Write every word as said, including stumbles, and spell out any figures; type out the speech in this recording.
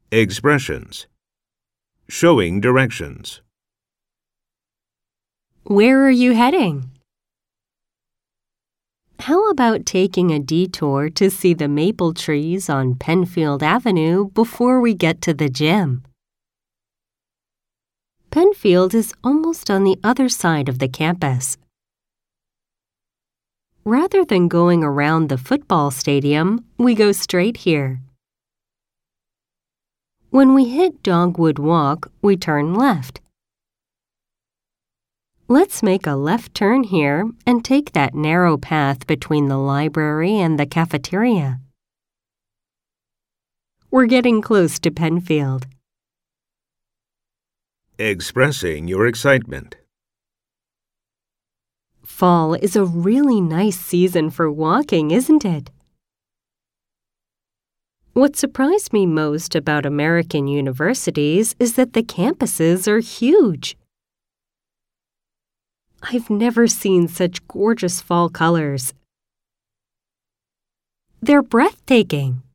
Expressions. Showing directions. Where are you heading? How about taking a detour to see the maple trees on Penfield Avenue before we get to the gym? Penfield is almost on the other side of the campus. Rather than going around the football stadium, we go straight here. When we hit Dogwood Walk, we turn left. Let's make a left turn here and take that narrow path between the library and the cafeteria. We're getting close to Penfield. Expressing your excitement. Fall is a really nice season for walking, isn't it? What surprised me most about American universities is that the campuses are huge. I've never seen such gorgeous fall colors. They're breathtaking.